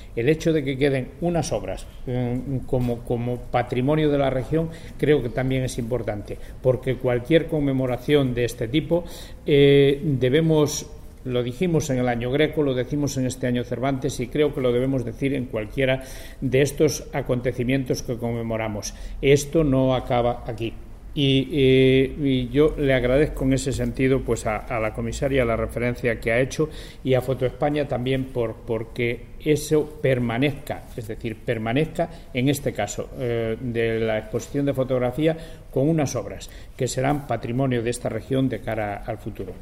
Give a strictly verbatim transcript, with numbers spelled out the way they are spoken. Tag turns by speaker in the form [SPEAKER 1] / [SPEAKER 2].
[SPEAKER 1] el hecho de que queden unas obras eh, como, como patrimonio de la región creo que también es importante, porque cualquier conmemoración de este tipo eh, debemos, lo dijimos en el año Greco, lo decimos en este año Cervantes y creo que lo debemos decir en cualquiera de estos acontecimientos que conmemoramos. Esto no acaba aquí. Y, eh, y yo le agradezco en ese sentido pues a, a la comisaria la referencia que ha hecho y a Foto España también por porque eso permanezca, es decir, permanezca en este caso eh, de la exposición de fotografía con unas obras que serán patrimonio de esta región de cara al futuro.